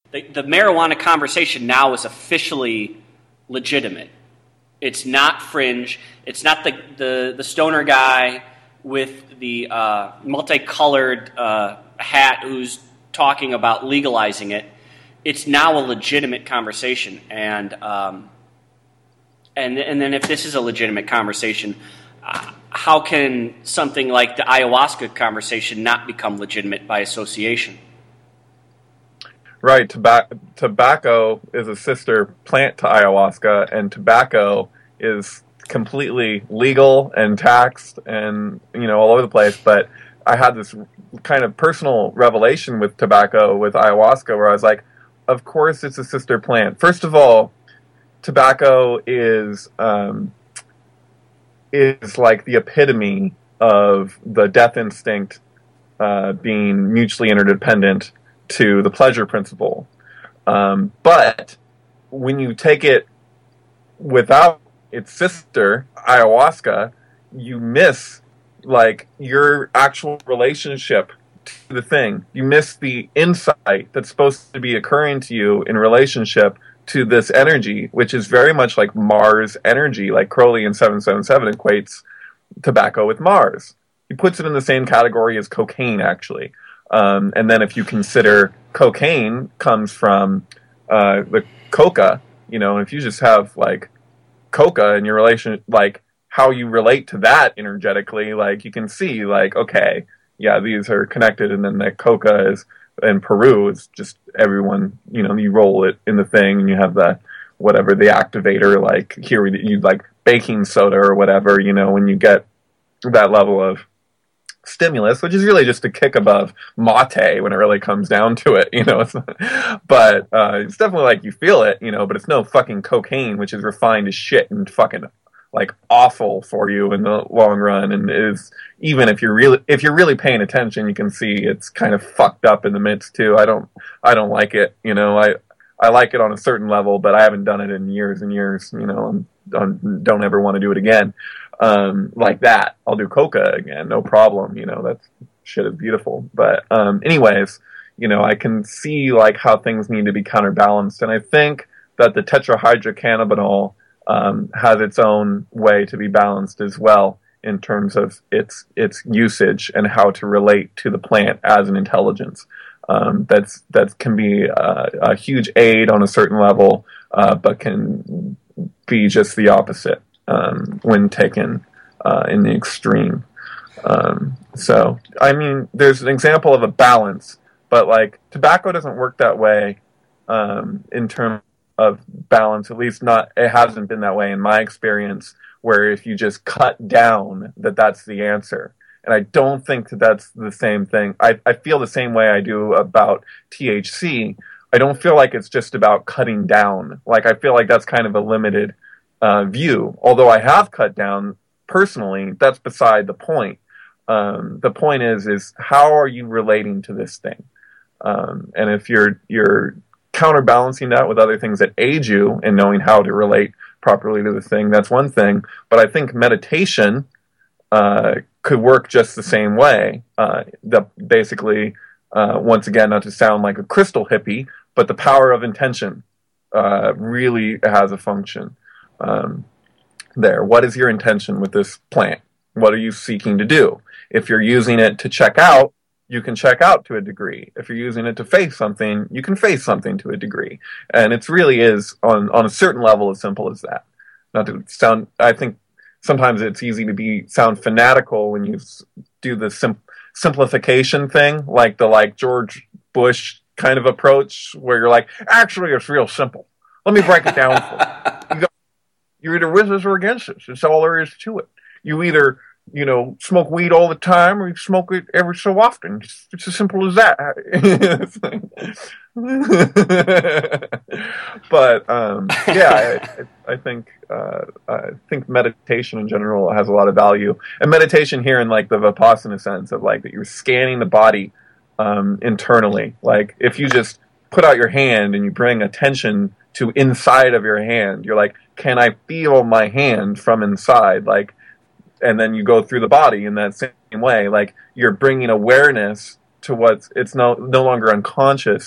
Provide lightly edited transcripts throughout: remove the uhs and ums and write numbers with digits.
The marijuana conversation now is officially legitimate. It's not fringe. It's not the stoner guy with the multicolored hat who's talking about legalizing it. It's now a legitimate conversation, and then if this is a legitimate conversation, how can something like the ayahuasca conversation not become legitimate by association? Right. Tobacco is a sister plant to ayahuasca, and tobacco is completely legal and taxed and, all over the place. But I had this kind of personal revelation with tobacco, with ayahuasca, where I was like, of course it's a sister plant. First of all, tobacco is like the epitome of the death instinct being mutually interdependent to the pleasure principle. But when you take it without its sister, ayahuasca, you miss your actual relationship to the thing. You miss the insight that's supposed to be occurring to you in relationship to this energy, which is very much like Mars energy. Like Crowley in 777 equates tobacco with Mars. He puts it in the same category as cocaine, actually. And then if you consider cocaine comes from the coca, and if you just have coca in your relation, how you relate to that energetically, you can see okay, yeah, these are connected. And then that coca is in Peru, it's just everyone, you roll it in the thing and you have the activator, here you baking soda or whatever, when you get that level of stimulus, which is really just a kick above mate when it really comes down to it, but it's definitely you feel it, but it's no fucking cocaine, which is refined as shit and fucking awful for you in the long run, and is, even if you're really paying attention, you can see it's kind of fucked up in the midst too. I don't like it, I like it on a certain level, but I haven't done it in years and years, and don't ever want to do it again. Like that, I'll do coca again, no problem. That shit is beautiful. But anyways, I can see how things need to be counterbalanced, and I think that the tetrahydrocannabinol has its own way to be balanced as well in terms of its usage and how to relate to the plant as an intelligence. That can be a huge aid on a certain level, but can be just the opposite when taken in the extreme. So, I mean, there's an example of a balance, but tobacco doesn't work that way in terms of balance. At least it hasn't been that way in my experience, where if you just cut down, that's the answer. And I don't think that that's the same thing. I feel the same way I do about THC. I don't feel like it's just about cutting down. I feel like that's kind of a limited view. Although I have cut down personally, that's beside the point. The point is how are you relating to this thing? And if you're counterbalancing that with other things that aid you in knowing how to relate properly to the thing, that's one thing. But I think meditation could work just the same way. Basically, once again, not to sound like a crystal hippie, but the power of intention really has a function there. What is your intention with this plant? What are you seeking to do? If you're using it to check out, you can check out to a degree. If you're using it to face something, you can face something to a degree. And it really is, on a certain level, as simple as that. Not to sound, I think sometimes it's easy to sound fanatical when you do the simplification thing, the George Bush kind of approach, where you're actually, it's real simple. Let me break it down for you. You're either with us or against us. It's all there is to it. You either smoke weed all the time, or you smoke it every so often. It's as simple as that. But yeah, I think meditation in general has a lot of value, and meditation here in the Vipassana sense of that you're scanning the body internally. If you just put out your hand and you bring attention to inside of your hand, you're can I feel my hand from inside? And then you go through the body in that same way. You're bringing awareness to it's no longer unconscious.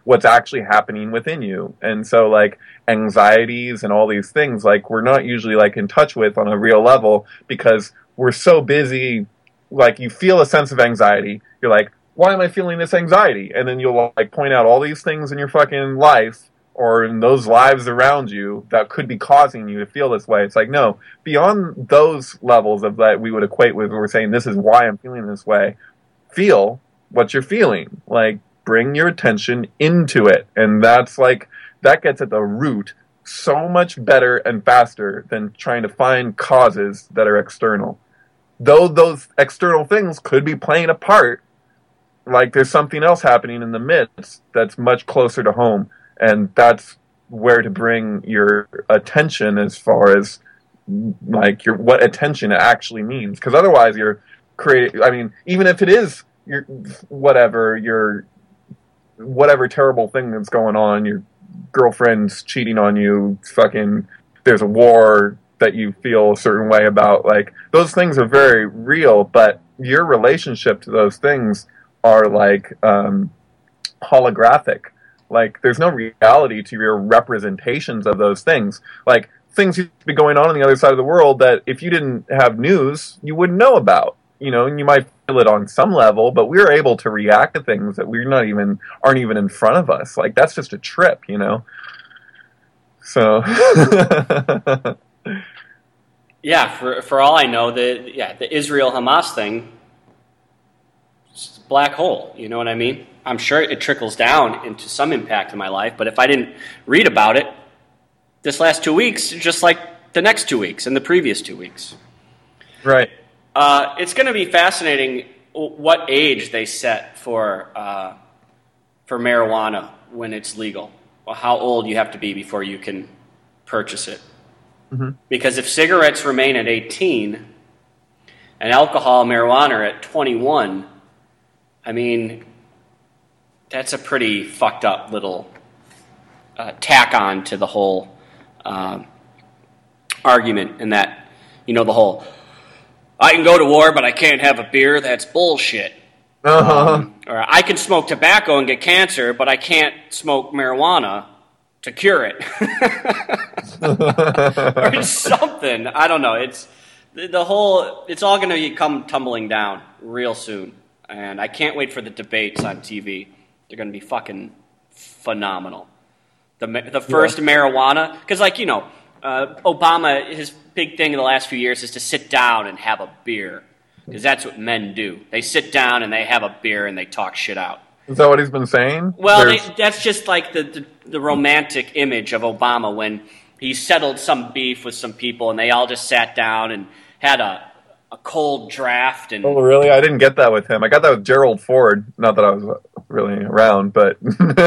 what's actually happening within you. And so like anxieties and all these things, like we're not usually like in touch with on a real level because we're so busy. Like you feel a sense of anxiety. You're like, why am I feeling this anxiety? And then you'll like point out all these things in your fucking life or in those lives around you that could be causing you to feel this way. It's like, no, beyond those levels of that we would equate with, we're saying this is why I'm feeling this way. Feel what you're feeling. Like, bring your attention into it. And that's like, that gets at the root so much better and faster than trying to find causes that are external. Though those external things could be playing a part, like there's something else happening in the midst that's much closer to home. And that's where to bring your attention as far as like what attention actually means. Because otherwise you're creating, I mean, even if it is whatever terrible thing that's going on, your girlfriend's cheating on you, fucking, there's a war that you feel a certain way about, like, those things are very real, but your relationship to those things are like holographic. Like, there's no reality to your representations of those things. Like, things used to be going on the other side of the world that if you didn't have news, you wouldn't know about. You know, and you might feel it on some level, but we're able to react to things that aren't even in front of us. Like, that's just a trip, you know? So... Yeah, for all I know, the Israel-Hamas thing, it's a black hole, you know what I mean? I'm sure it trickles down into some impact in my life, but if I didn't read about it this last 2 weeks, just like the next 2 weeks and the previous 2 weeks. Right. It's going to be fascinating what age they set for marijuana when it's legal. Well, how old you have to be before you can purchase it. Mm-hmm. Because if cigarettes remain at 18 and alcohol and marijuana are at 21, I mean, that's a pretty fucked up little tack on to the whole argument, in that, you know, the whole, I can go to war, but I can't have a beer, that's bullshit. Uh-huh. Or I can smoke tobacco and get cancer, but I can't smoke marijuana to cure it. Or something. I don't know. It's all going to come tumbling down real soon. And I can't wait for the debates on TV. They're going to be fucking phenomenal. The first marijuana, because, like, you know, Obama, his big thing in the last few years is to sit down and have a beer. Because that's what men do. They sit down and they have a beer and they talk shit out. Is that what he's been saying? Well, that's just like the romantic image of Obama when he settled some beef with some people and they all just sat down and had a cold draft. And oh, really? I didn't get that with him. I got that with Gerald Ford. Not that I was really around, but...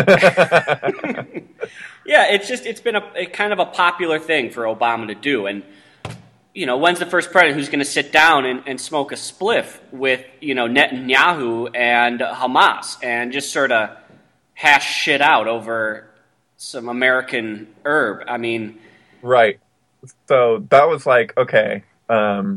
Yeah, it's been a kind of a popular thing for Obama to do. And, you know, when's the first president who's going to sit down and smoke a spliff with, you know, Netanyahu and Hamas and just sort of hash shit out over some American herb? I mean... Right. So that was like, okay. I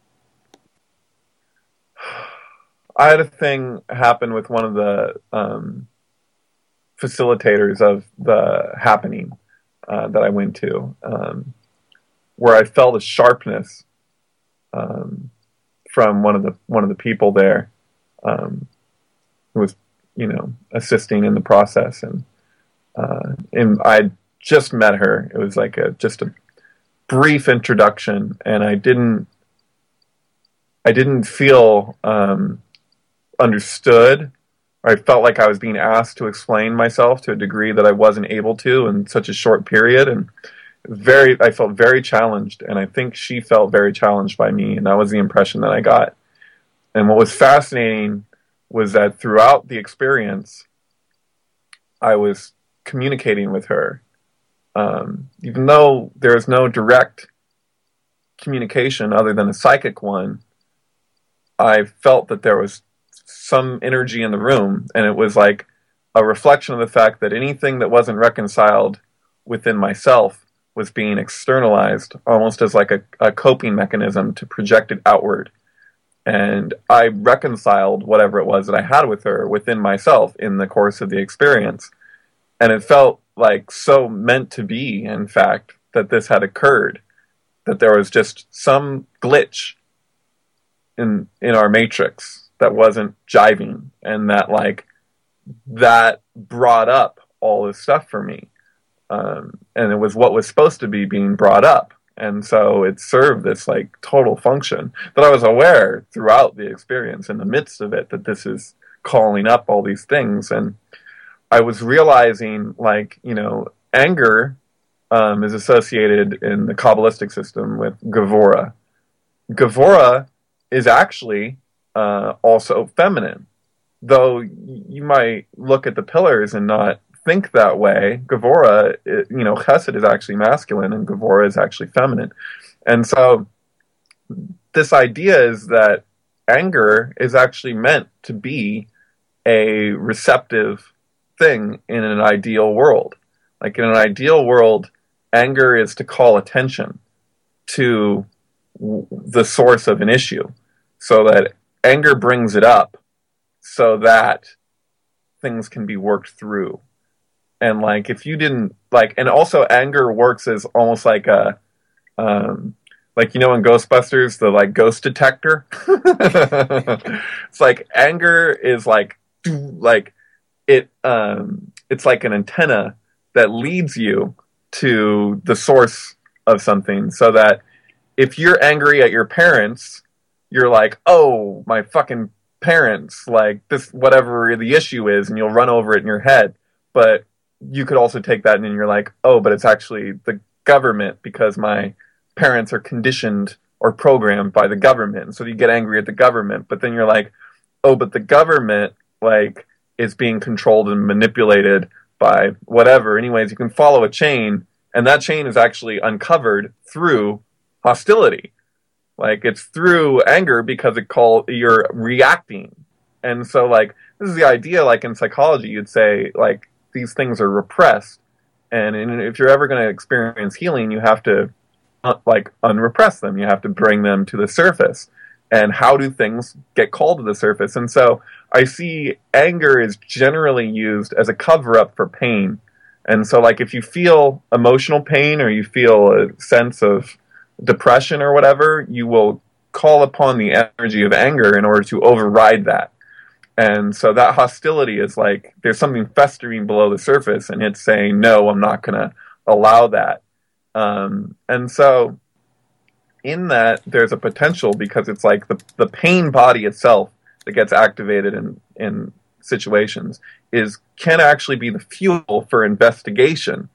had a thing happen with one of the facilitators of the happening that I went to, where I felt a sharpness from one of the people there, who was, you know, assisting in the process, and I just met her. It was like just a brief introduction, and I didn't feel understood. I felt like I was being asked to explain myself to a degree that I wasn't able to in such a short period, and I felt very challenged, and I think she felt very challenged by me, and that was the impression that I got. And what was fascinating was that throughout the experience, I was communicating with her. Even though there is no direct communication other than a psychic one, I felt that there was some energy in the room, and it was like a reflection of the fact that anything that wasn't reconciled within myself was being externalized, almost as like a coping mechanism to project it outward. And I reconciled whatever it was that I had with her within myself in the course of the experience. And it felt like so meant to be, in fact, that this had occurred, that there was just some glitch in our matrix that wasn't jiving, and that like that brought up all this stuff for me. And it was what was supposed to be being brought up. And so it served this like total function that I was aware throughout the experience, in the midst of it, that this is calling up all these things. And I was realizing, like, you know, anger is associated in the Kabbalistic system with Gevura. Gevura is actually also feminine, though you might look at the pillars and not think that way. Gevura, you know, Chesed is actually masculine and Gevura is actually feminine. And so this idea is that anger is actually meant to be a receptive thing in an ideal world. Like in an ideal world, anger is to call attention to the source of an issue, so that anger brings it up so that things can be worked through. And like, if you didn't like, and also anger works as almost like a, like, you know, in Ghostbusters, the like ghost detector. It's like anger is like it, it's like an antenna that leads you to the source of something, so that if you're angry at your parents, you're like, oh, my fucking parents, like this, whatever the issue is, and you'll run over it in your head. But you could also take that and then you're like, oh, but it's actually the government, because my parents are conditioned or programmed by the government. And so you get angry at the government, but then you're like, oh, but the government, like, is being controlled and manipulated by whatever. Anyways, you can follow a chain, and that chain is actually uncovered through hostility. Like, it's through anger because you're reacting. And so, like, this is the idea, like, in psychology, you'd say, like, these things are repressed. And if you're ever going to experience healing, you have to, like, unrepress them. You have to bring them to the surface. And how do things get called to the surface? And so I see anger is generally used as a cover-up for pain. And so, like, if you feel emotional pain or you feel a sense of depression or whatever, you will call upon the energy of anger in order to override that. And so that hostility is like, there's something festering below the surface, and it's saying, no, I'm not going to allow that. And so in that, there's a potential, because it's like the pain body itself that gets activated in situations can actually be the fuel for investigation,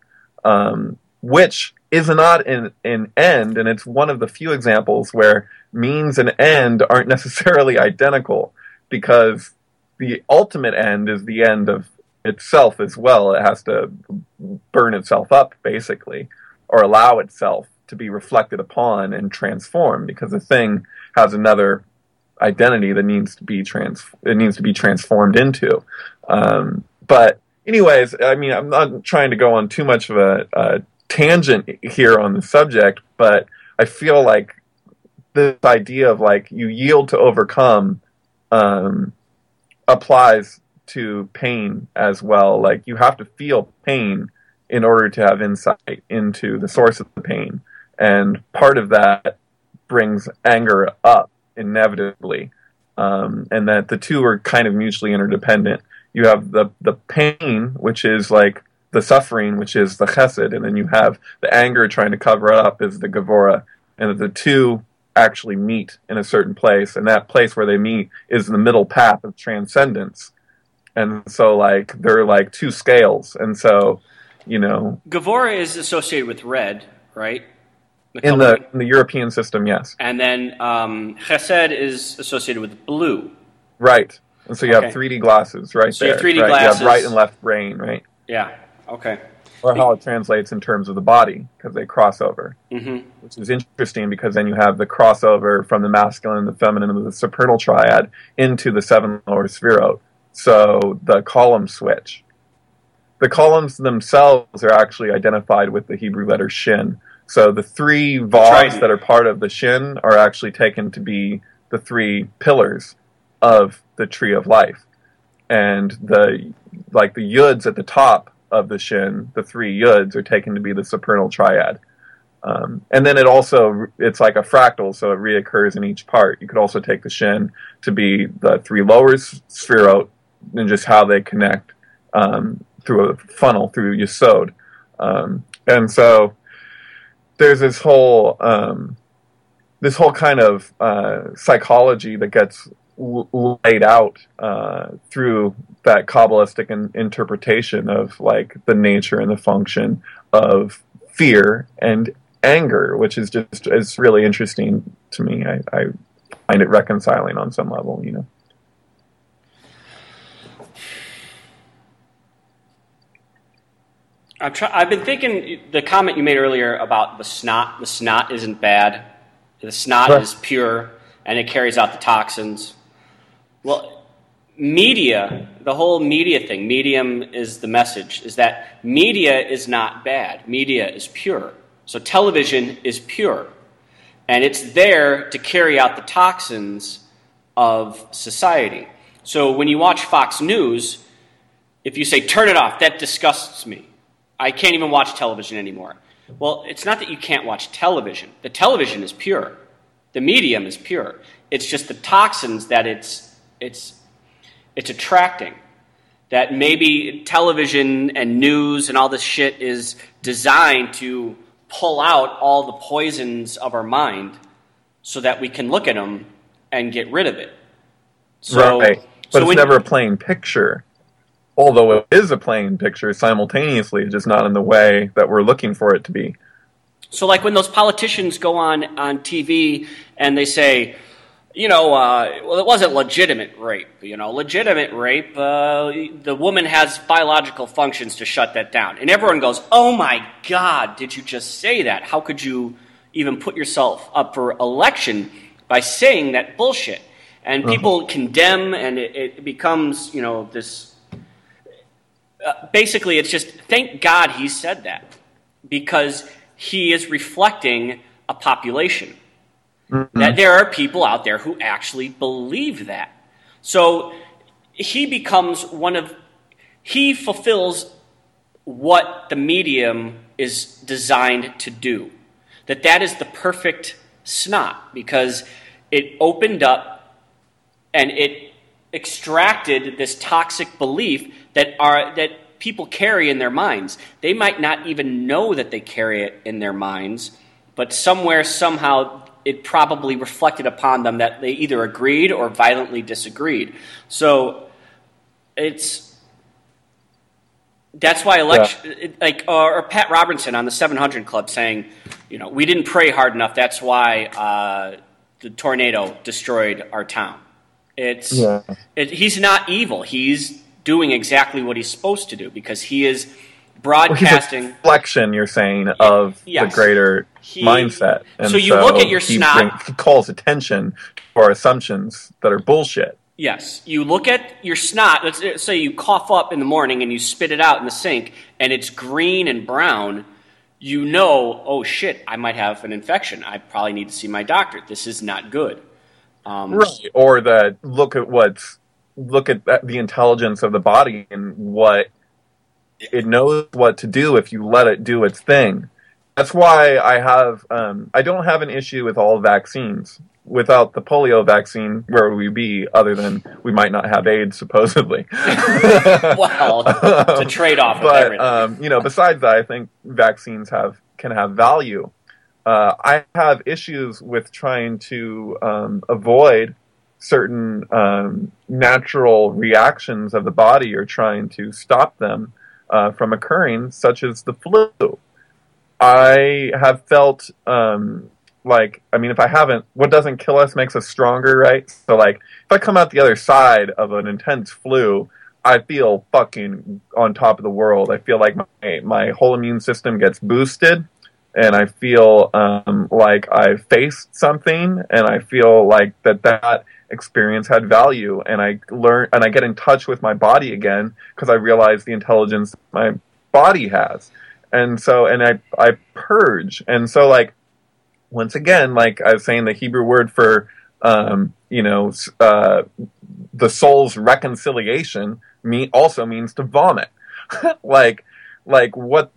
which is not an end, and it's one of the few examples where means and end aren't necessarily identical, because the ultimate end is the end of itself as well. It has to burn itself up, basically, or allow itself to be reflected upon and transformed, because the thing has another identity that needs to be transformed into. But anyways, I mean, I'm not trying to go on too much of a tangent here on the subject, but I feel like this idea of like you yield to overcome applies to pain as well. Like, you have to feel pain in order to have insight into the source of the pain. And part of that brings anger up inevitably. And that the two are kind of mutually interdependent. You have the pain, which is like the suffering, which is the chesed, and then you have the anger trying to cover it up is the gevura. And that the two actually meet in a certain place, and that place where they meet is the middle path of transcendence. And so, like, they're like two scales. And so, you know, Gevura is associated with red, right? In the European system, yes. And then Chesed is associated with blue. Right. And so you have 3D glasses right so there. So you have 3D right? glasses. You have right and left brain, right? Yeah. Okay. Or how it translates in terms of the body, because they cross over. Mm-hmm. Which is interesting, because then you have the crossover from the masculine and the feminine and the supernal triad into the seven lower sphirot. So the column switch. The columns themselves are actually identified with the Hebrew letter shin. So the 3 vaws that are part of the shin are actually taken to be the 3 pillars of the tree of life. And the yuds at the top of the shin, the 3 yuds, are taken to be the supernal triad. And then it's like a fractal, so it reoccurs in each part. You could also take the shin to be the 3 lower sphirot and just how they connect through a funnel, through Yesod. And so there's this whole kind of psychology that gets laid out through that Kabbalistic interpretation of like the nature and the function of fear and anger, which is really interesting to me. I find it reconciling on some level, you know. I've been thinking the comment you made earlier about the snot. The snot isn't bad. The snot is pure, and it carries out the toxins. Well, media, the whole media thing, medium is the message, is that media is not bad. Media is pure. So television is pure. And it's there to carry out the toxins of society. So when you watch Fox News, if you say, turn it off, that disgusts me. I can't even watch television anymore. Well, it's not that you can't watch television. The television is pure. The medium is pure. It's just the toxins that it's attracting. That maybe television and news and all this shit is designed to pull out all the poisons of our mind so that we can look at them and get rid of it. So, right. But it's never a plain picture. Although it is a plain picture simultaneously, just not in the way that we're looking for it to be. So like when those politicians go on TV and they say, well, it wasn't legitimate rape. Legitimate rape, the woman has biological functions to shut that down. And everyone goes, oh my God, did you just say that? How could you even put yourself up for election by saying that bullshit? And people condemn, and it becomes, this... basically, it's just, thank God he said that, because he is reflecting a population. Mm-hmm. That there are people out there who actually believe that. So he becomes he fulfills what the medium is designed to do. That is the perfect snot, because it opened up and it extracted this toxic belief that people carry in their minds. They might not even know that they carry it in their minds, but somehow, it probably reflected upon them that they either agreed or violently disagreed. So that's why or Pat Robertson on the 700 Club saying, we didn't pray hard enough. That's why the tornado destroyed our town. He's not evil. He's doing exactly what he's supposed to do, because he is broadcasting. He's a reflection, you're saying, of the greater mindset. And so you look at your snot. He calls attention to our assumptions that are bullshit. Yes. You look at your snot. Let's say you cough up in the morning and you spit it out in the sink, and it's green and brown. Oh shit, I might have an infection. I probably need to see my doctor. This is not good. Right. Or look at the intelligence of the body and what it knows what to do if you let it do its thing. That's why I don't have an issue with all vaccines. Without the polio vaccine, where would we be other than we might not have AIDS, supposedly? Well, it's a trade-off. But, besides that, I think vaccines can have value. I have issues with trying to avoid certain natural reactions of the body, or trying to stop them from occurring, such as the flu. I have felt if I haven't, what doesn't kill us makes us stronger, right? So if I come out the other side of an intense flu, I feel fucking on top of the world. I feel like my whole immune system gets boosted, and I feel like I faced something, and I feel like that experience had value, and I get in touch with my body again, because I realize the intelligence my body has. And so, I purge. And so, once again, I was saying, the Hebrew word for, the soul's reconciliation also means to vomit. like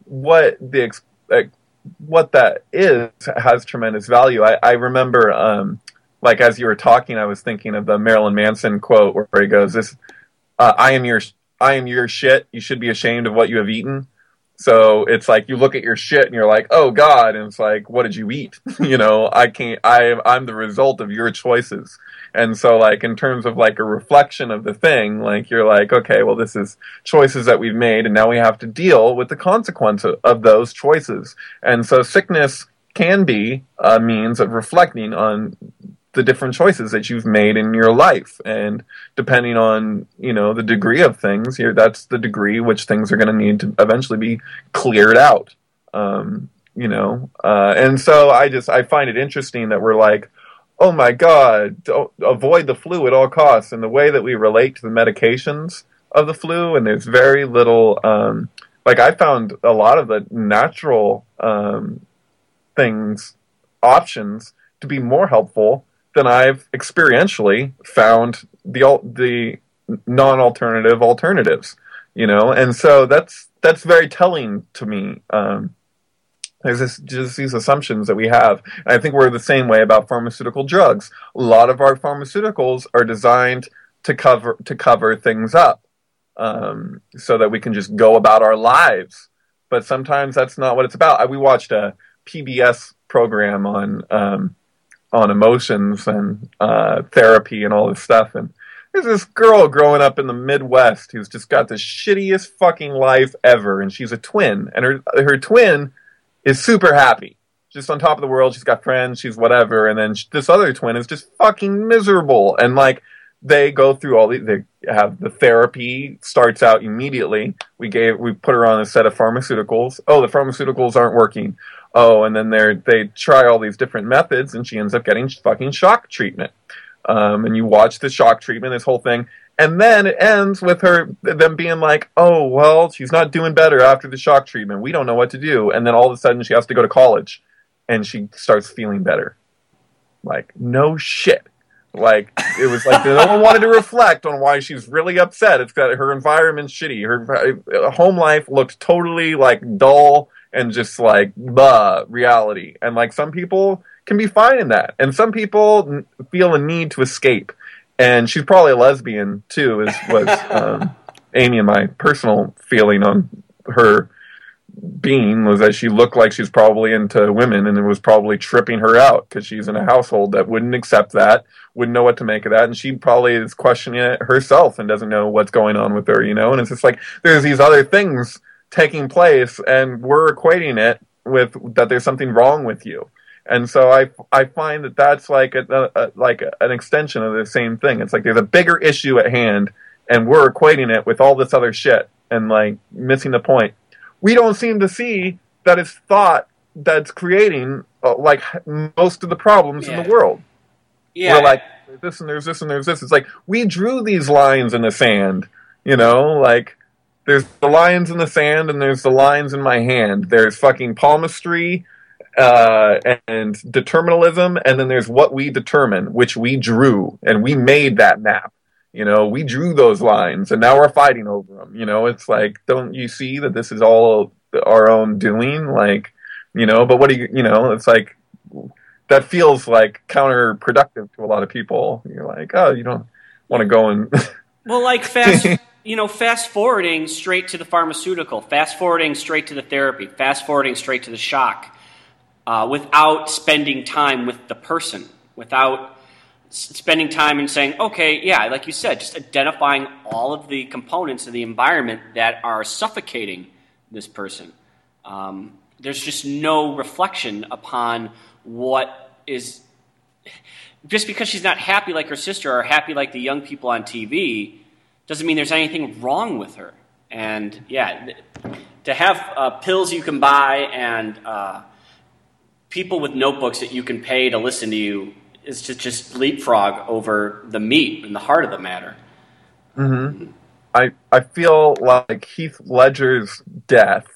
what that is has tremendous value. I remember, like as you were talking, I was thinking of the Marilyn Manson quote where he goes, "This, I am your shit. You should be ashamed of what you have eaten." So it's like you look at your shit and you're like, "Oh God," and it's like, "What did you eat?" I'm the result of your choices. And so, like, in terms of like a reflection of the thing, like you're like, okay, well, this is choices that we've made, and now we have to deal with the consequence of those choices. And so, sickness can be a means of reflecting on the different choices that you've made in your life, and depending on the degree of things here, that's the degree which things are going to need to eventually be cleared out. And so I find it interesting that we're like, oh my God, don't avoid the flu at all costs, and the way that we relate to the medications of the flu, and there's very little like I found a lot of the natural things options to be more helpful than I've experientially found the non-alternative alternatives, and so that's very telling to me. There's just these assumptions that we have, and I think we're the same way about pharmaceutical drugs. A lot of our pharmaceuticals are designed to cover things up, so that we can just go about our lives. But sometimes that's not what it's about. We watched a PBS program on emotions and therapy and all this stuff. And there's this girl growing up in the Midwest who's just got the shittiest fucking life ever. And she's a twin. And her twin is super happy. Just on top of the world. She's got friends. She's whatever. And then this other twin is just fucking miserable. And like, they go through all they have the therapy starts out immediately. We put her on a set of pharmaceuticals. Oh, the pharmaceuticals aren't working. Oh, and then they try all these different methods, and she ends up getting fucking shock treatment. And you watch the shock treatment, this whole thing, and then it ends with them being like, "Oh, well, she's not doing better after the shock treatment. We don't know what to do." And then all of a sudden, she has to go to college, and she starts feeling better. Like, no shit. Like, it was like no one wanted to reflect on why she's really upset. It's that her environment's shitty. Her home life looked totally like dull and just like reality. And like some people can be fine in that, and some people feel a need to escape. And she's probably a lesbian too. Was Amy and my personal feeling on her being was that she looked like she's probably into women, and it was probably tripping her out because she's in a household that wouldn't accept that, wouldn't know what to make of that, and she probably is questioning it herself and doesn't know what's going on with her, and it's just like there's these other things taking place, and we're equating it with that there's something wrong with you. And so I find that that's like an extension of the same thing. It's like there's a bigger issue at hand, and we're equating it with all this other shit and like missing the point. We don't seem to see that it's thought that's creating like most of the problems in the world. Yeah. We're like, there's this and there's this and there's this. It's like we drew these lines in the sand, like there's the lines in the sand and there's the lines in my hand. There's fucking palmistry and determinalism, and then there's what we determine, which we drew, and we made that map. We drew those lines, and now we're fighting over them. It's like, don't you see that this is all our own doing? Like, but what do you, it's like, that feels like counterproductive to a lot of people. You're like, oh, you don't want to go and... Well, like fast forwarding straight to the pharmaceutical, fast forwarding straight to the therapy, fast forwarding straight to the shock, without spending time with the person, without spending time and saying, okay, yeah, like you said, just identifying all of the components of the environment that are suffocating this person. There's just no reflection upon what is... Just because she's not happy like her sister or happy like the young people on TV doesn't mean there's anything wrong with her. And, yeah, to have pills you can buy and people with notebooks that you can pay to listen to you is to just leapfrog over the meat and the heart of the matter. Mm-hmm. I feel like Heath Ledger's death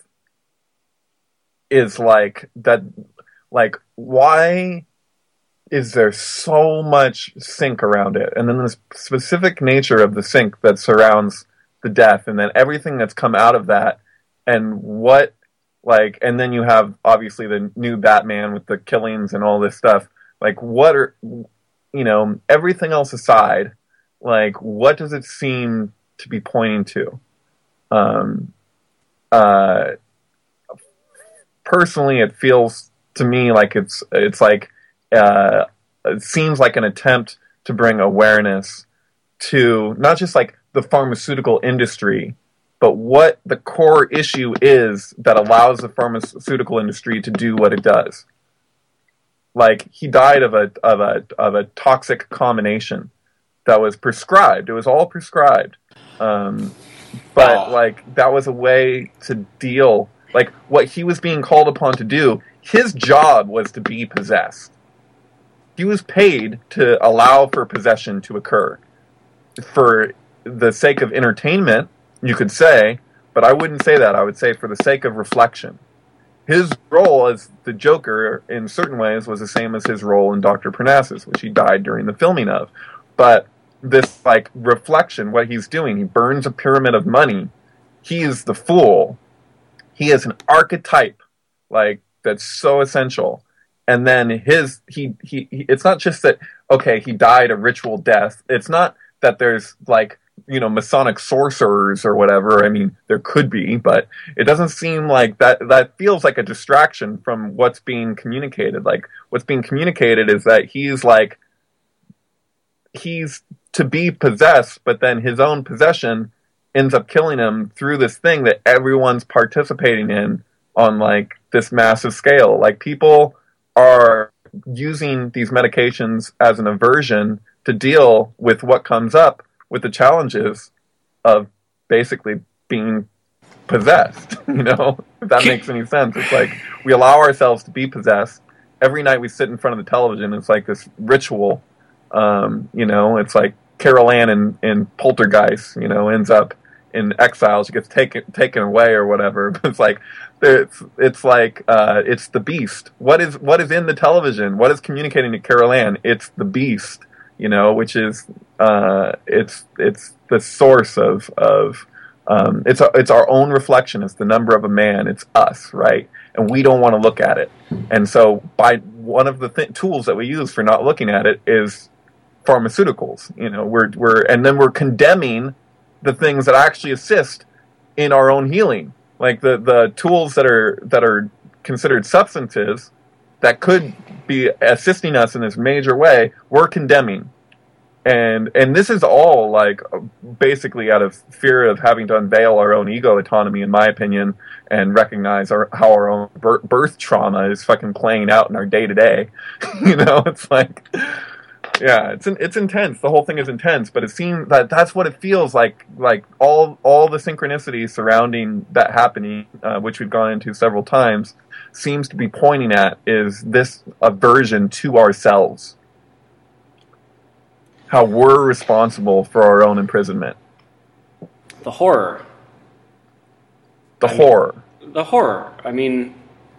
is like that. Like, why is there so much sink around it? And then the specific nature of the sink that surrounds the death, and then everything that's come out of that and what, like, and then you have obviously the new Batman with the killings and all this stuff. Like, what are, everything else aside, like, what does it seem to be pointing to? Um, uh, Personally, it feels to me like it's like it seems like an attempt to bring awareness to not just like the pharmaceutical industry, but what the core issue is that allows the pharmaceutical industry to do what it does. Like, he died of a toxic combination that was prescribed. It was all prescribed. But like, that was a way to deal, like, what he was being called upon to do. His job was to be possessed. He was paid to allow for possession to occur. For the sake of entertainment, you could say, but I wouldn't say that. I would say for the sake of reflection. His role as the Joker, in certain ways, was the same as his role in Dr. Parnassus, which he died during the filming of. But this, like, reflection, what he's doing, he burns a pyramid of money. He is the fool. He is an archetype, like, that's so essential. And then he it's not just that, okay, he died a ritual death. It's not that there's, like, Masonic sorcerers or whatever. I mean, there could be, but it doesn't seem like that feels like a distraction from what's being communicated. Like, what's being communicated is that he's to be possessed, but then his own possession ends up killing him through this thing that everyone's participating in on, like, this massive scale. Like, people are using these medications as an aversion to deal with what comes up with the challenges of basically being possessed, if that makes any sense. It's like, we allow ourselves to be possessed. Every night we sit in front of the television, it's like this ritual. It's like Carol Ann in Poltergeist, ends up in exile. She gets taken away or whatever. But it's like, it's the beast. What is in the television? What is communicating to Carol Ann? It's the beast, which is it's the source of it's our own reflection. It's the number of a man. It's us, right? And we don't want to look at it. And so, by one of the tools that we use for not looking at it is pharmaceuticals. We're condemning the things that actually assist in our own healing, like the tools that are considered substances that could be assisting us in this major way. We're condemning. And this is all, like, basically out of fear of having to unveil our own ego autonomy, in my opinion, and recognize how our own birth trauma is fucking playing out in our day-to-day. It's like, yeah, it's intense. The whole thing is intense, but it seems that's what it feels like. Like, all the synchronicities surrounding that happening, which we've gone into several times, seems to be pointing at is this aversion to ourselves. How we're responsible for our own imprisonment. The horror. The horror. I mean,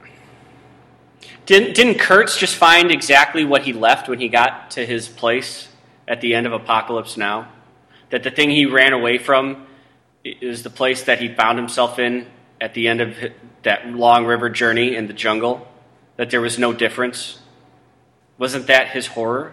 didn't Kurtz just find exactly what he left when he got to his place at the end of Apocalypse Now? That the thing he ran away from is the place that he found himself in at the end of that long river journey in the jungle? That there was no difference? Wasn't that his horror?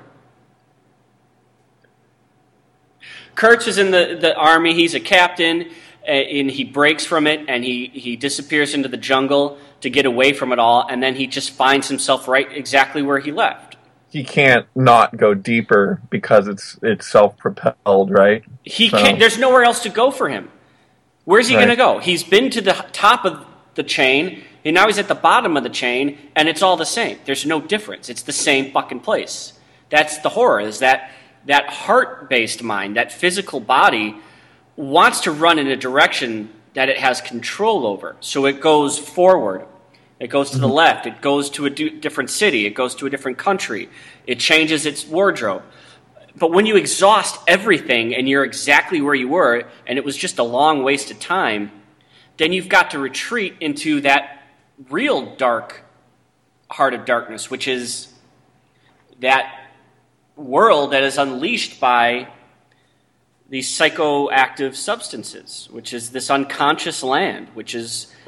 Kurtz is in the army. He's a captain, and he breaks from it, and he disappears into the jungle to get away from it all, and then he just finds himself right exactly where he left. He can't not go deeper because it's self-propelled, right? He can't. There's nowhere else to go for him. Where's he going to go? He's been to the top of the chain, and now he's at the bottom of the chain, and it's all the same. There's no difference. It's the same fucking place. That's the horror, is that heart-based mind, that physical body, wants to run in a direction that it has control over. So it goes forward. It goes to the left. It goes to a different city. It goes to a different country. It changes its wardrobe. But when you exhaust everything and you're exactly where you were, and it was just a long waste of time, then you've got to retreat into that real dark heart of darkness, which is that world that is unleashed by these psychoactive substances, which is this unconscious land, which is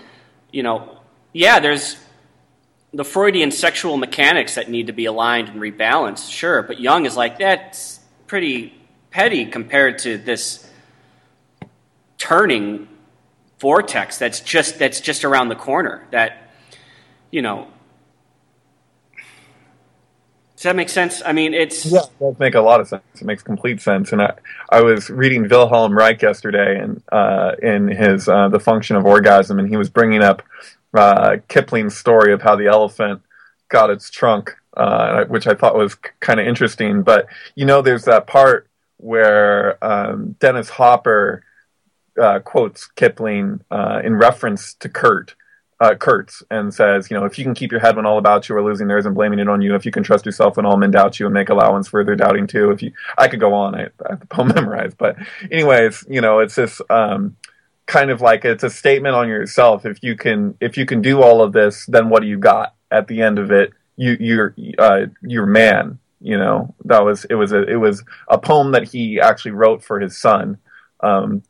Yeah, there's the Freudian sexual mechanics that need to be aligned and rebalanced, sure, but Jung is like, that's pretty petty compared to this turning vortex that's just around the corner. That, does that make sense? I mean, it does make a lot of sense. It makes complete sense. And I was reading Wilhelm Reich yesterday, and in his The Function of Orgasm, and he was bringing up Kipling's story of how the elephant got its trunk, which I thought was kind of interesting. But there's that part where Dennis Hopper quotes Kipling in reference to Kurtz, and says, if you can keep your head when all about you are losing theirs and blaming it on you, if you can trust yourself when all men doubt you and make allowance for their doubting too. I could go on, I have the poem memorized, but anyways, it's this kind of like, it's a statement on yourself. If you can do all of this, then what do you got at the end of it? You're man. It was a poem that he actually wrote for his son, and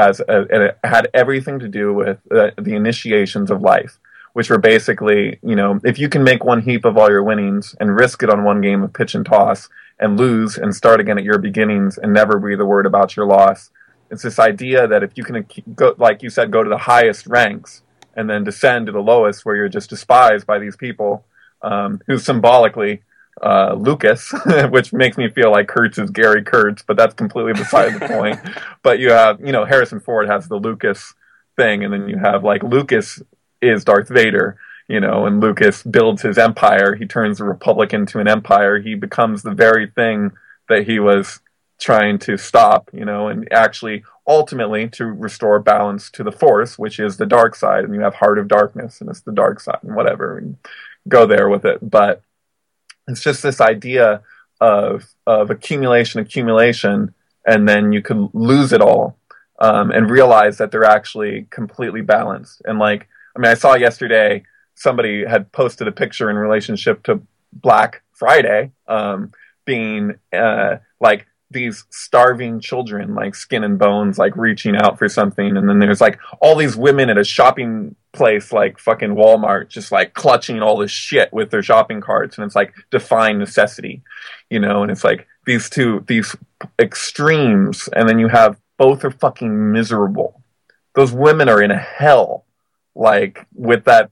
it had everything to do with the initiations of life, which were basically, if you can make one heap of all your winnings and risk it on one game of pitch and toss and lose and start again at your beginnings and never breathe a word about your loss. It's this idea that if you can go, like you said, go to the highest ranks and then descend to the lowest where you're just despised by these people, who symbolically Lucas, which makes me feel like Kurtz is Gary Kurtz, but that's completely beside the point. But you have, Harrison Ford has the Lucas thing, and then you have like Lucas is Darth Vader, and Lucas builds his empire. He turns the Republic into an empire. He becomes the very thing that he was trying to stop, and actually ultimately to restore balance to the Force, which is the dark side. And you have Heart of Darkness, and it's the dark side, and whatever, and go there with it. But it's just this idea of accumulation, and then you could lose it all, and realize that they're actually completely balanced. And I saw yesterday somebody had posted a picture in relationship to Black Friday, being like these starving children, like skin and bones, like reaching out for something. And then there's like all these women at a shopping place, like fucking Walmart, just like clutching all this shit with their shopping carts. And it's like defying necessity, and it's like these extremes. And then you have both are fucking miserable. Those women are in a hell, like with the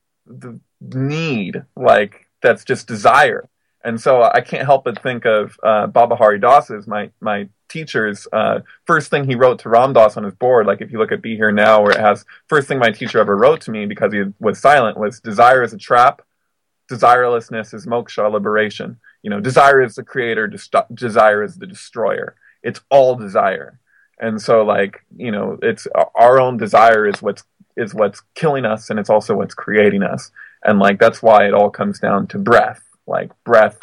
need, like that's just desire. And so I can't help but think of Baba Hari Das, my teacher's first thing he wrote to Ram Dass on his board. Like if you look at Be Here Now, where it has first thing my teacher ever wrote to me because he was silent was desire is a trap, desirelessness is moksha, liberation. Desire is the creator, desire is the destroyer. It's all desire. And so it's our own desire is what's killing us, and it's also what's creating us. And that's why it all comes down to breath. Like breath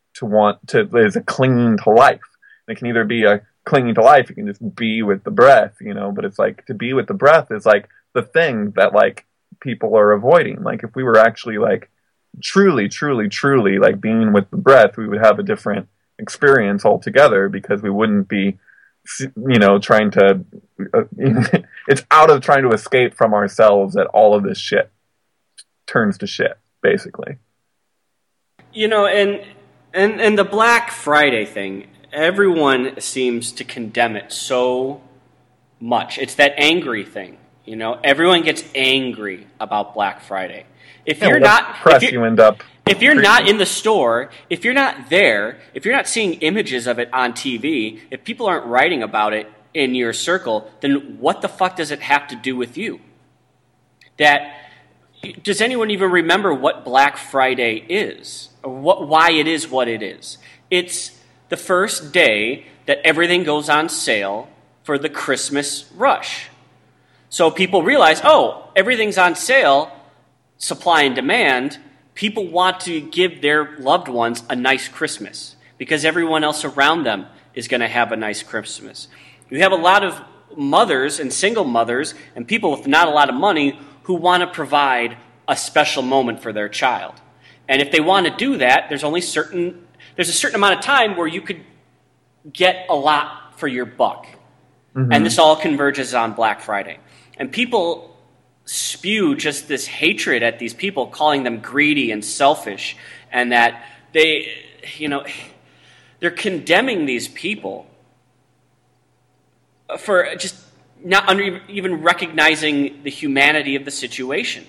is a clinging to life. It can either be a clinging to life, you can just be with the breath, but it's like to be with the breath is like the thing that like people are avoiding. Like if we were actually like truly like being with the breath, we would have a different experience altogether, because we wouldn't be, trying to, it's out of trying to escape from ourselves that all of this shit turns to shit, basically. And the Black Friday thing, everyone seems to condemn it so much. It's that angry thing, Everyone gets angry about Black Friday. If you're not in the store, if you're not there, if you're not seeing images of it on TV, if people aren't writing about it in your circle, then what the fuck does it have to do with you? Does anyone even remember what Black Friday is? Or why it is what it is? It's the first day that everything goes on sale for the Christmas rush. So people realize, everything's on sale, supply and demand. People want to give their loved ones a nice Christmas because everyone else around them is going to have a nice Christmas. You have a lot of mothers and single mothers and people with not a lot of money who want to provide a special moment for their child. And if they want to do that, there's a certain amount of time where you could get a lot for your buck. Mm-hmm. And this all converges on Black Friday. And people spew just this hatred at these people, calling them greedy and selfish, and that they're condemning these people for just not even recognizing the humanity of the situation.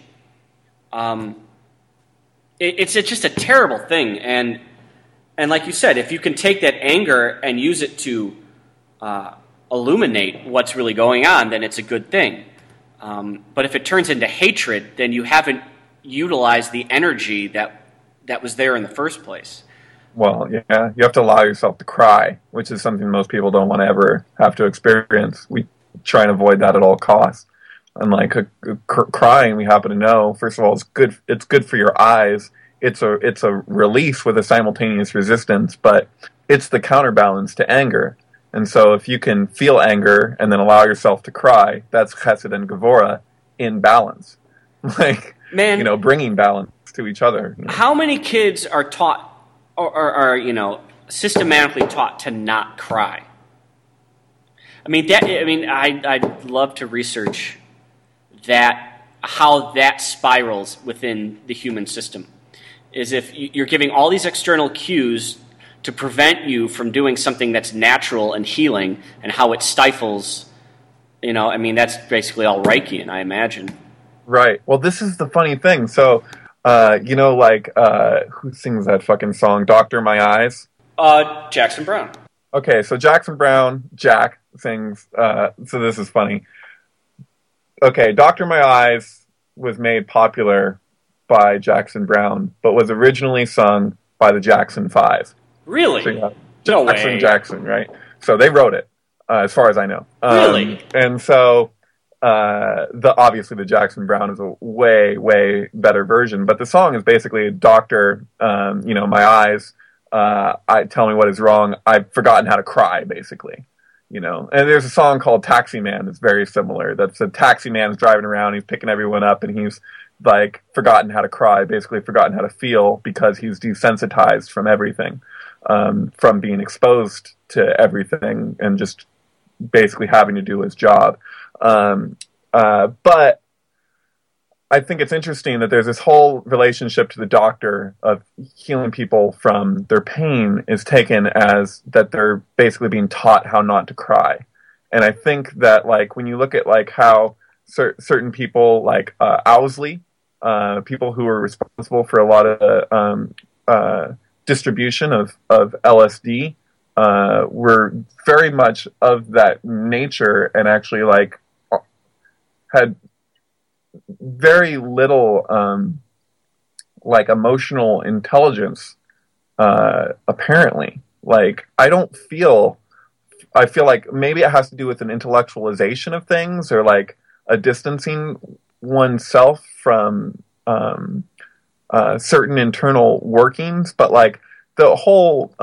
It's just a terrible thing, and like you said, if you can take that anger and use it to illuminate what's really going on, then it's a good thing. But if it turns into hatred, then you haven't utilized the energy that was there in the first place. Well, yeah, you have to allow yourself to cry, which is something most people don't want to ever have to experience. We try and avoid that at all costs. And like crying, we happen to know, first of all, it's good. It's good for your eyes. It's a release with a simultaneous resistance, but it's the counterbalance to anger. And so if you can feel anger and then allow yourself to cry, that's chesed and gevura in balance. Like, man, bringing balance to each other. How many kids are taught or are systematically taught to not cry? I'd love to research how that spirals within the human system. Is if you're giving all these external cues to prevent you from doing something that's natural and healing, and how it stifles, that's basically all Reichian, I imagine. Right. Well, this is the funny thing. So, who sings that fucking song, Doctor My Eyes? Jackson Browne. Okay, so Jackson Browne, Jack, sings, so this is funny. Okay, Doctor My Eyes was made popular by Jackson Browne, but was originally sung by the Jackson 5. Really? So, yeah, no way. Jackson, right? So they wrote it, as far as I know. Really? And so, obviously the Jackson Browne is a way, way better version, but the song is basically, Doctor, my eyes, tell me what is wrong. I've forgotten how to cry, basically. And there's a song called Taxi Man that's very similar. That's a taxi man is driving around, he's picking everyone up, and he's like forgotten how to cry, basically forgotten how to feel because he's desensitized from everything, from being exposed to everything and just basically having to do his job. But I think it's interesting that there's this whole relationship to the doctor of healing people from their pain is taken as that they're basically being taught how not to cry. And I think that like when you look at like how certain people like Owsley, people who are responsible for a lot of distribution of LSD, were very much of that nature and actually like had very little like emotional intelligence, apparently. Like I feel like maybe it has to do with an intellectualization of things or like a distancing oneself from certain internal workings, but like the whole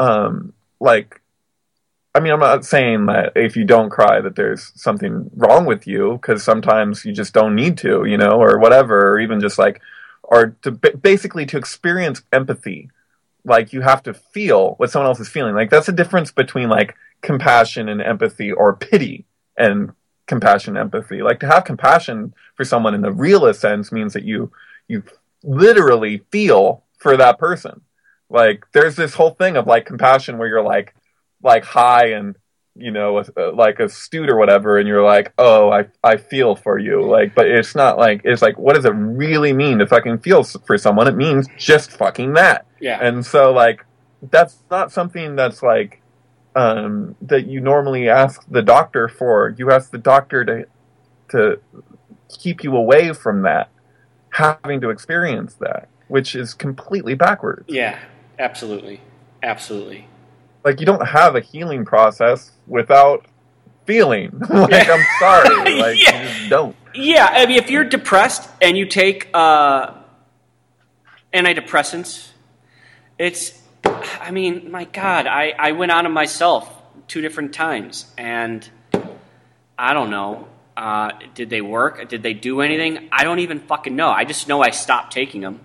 I'm not saying that if you don't cry that there's something wrong with you, because sometimes you just don't need to, or whatever, or even just like, or to basically to experience empathy, like you have to feel what someone else is feeling. Like that's the difference between like compassion and empathy, or pity and compassion and empathy. Like to have compassion for someone in the realist sense means that you literally feel for that person. Like there's this whole thing of like compassion where you're like high and like astute or whatever, and you're like, oh, I feel for you, like, but it's not like, it's like, what does it really mean to fucking feel for someone? It means just fucking that. Yeah. And so like that's not something that's like that you normally ask the doctor for. You ask the doctor to keep you away from that, having to experience that, which is completely backwards. Yeah, absolutely. Like, you don't have a healing process without feeling. Like, I'm sorry. Like, yeah. You just don't. Yeah, I mean, if you're depressed and you take antidepressants, my God, I went on them myself 2 different times, and I don't know. Did they work? Did they do anything? I don't even fucking know. I just know I stopped taking them.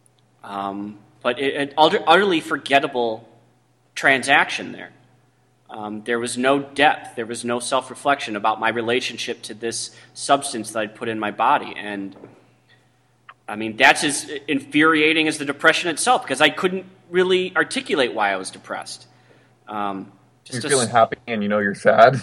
But an utterly forgettable transaction there. There was no depth. There was no self-reflection about my relationship to this substance that I'd put in my body. And, I mean, that's as infuriating as the depression itself, because I couldn't really articulate why I was depressed. You're feeling happy and you know you're sad.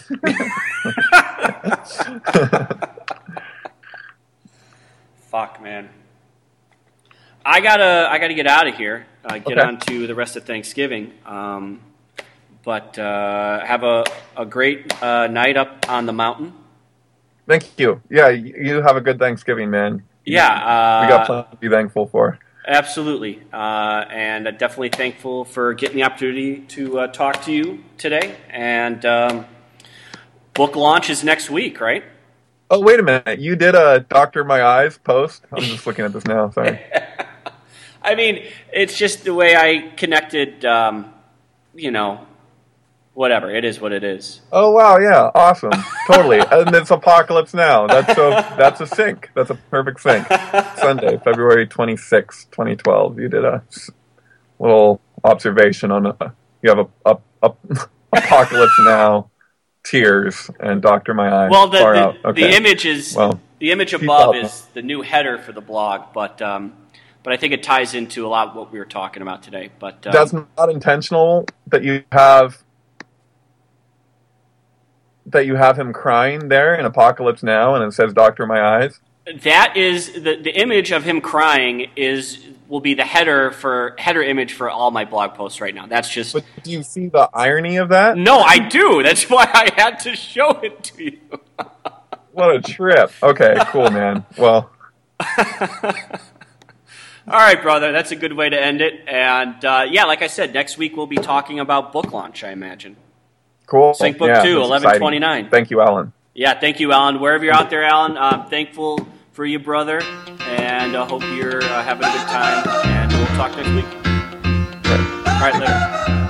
Fuck, man. I gotta get out of here. Get on to the rest of Thanksgiving. But have a great night up on the mountain. Thank you. Yeah, you have a good Thanksgiving, man. Yeah. We got plenty to be thankful for. Absolutely. And definitely thankful for getting the opportunity to talk to you today. And book launch is next week, right? Oh, wait a minute. You did a Doctor My Eyes post? I'm just looking at this now. Sorry. I mean, it's just the way I connected, whatever. It is what it is. Oh, wow. Yeah. Awesome. Totally. And it's Apocalypse Now. That's a sync. That's a perfect sync. Sunday, February 26, 2012. You did a little observation on you have a Apocalypse Now, tears, and Doctor My Eyes. Well, the image is the image above is the new header for the blog, but I think it ties into a lot of what we were talking about today. But that's not intentional that you have him crying there in Apocalypse Now, and it says Doctor My Eyes. That is the image of him crying will be the header image for all my blog posts right now. That's just. But do you see the irony of that? No, I do. That's why I had to show it to you. What a trip. Okay, cool, man. Well. All right, brother. That's a good way to end it. And like I said, next week we'll be talking about book launch, I imagine. Cool. Sync Book 2, 11/29. Thank you, Alan. Yeah, thank you, Alan. Wherever you're out there, Alan, I'm thankful for you, brother, and I hope you're having a good time, and we'll talk next week. All right, later.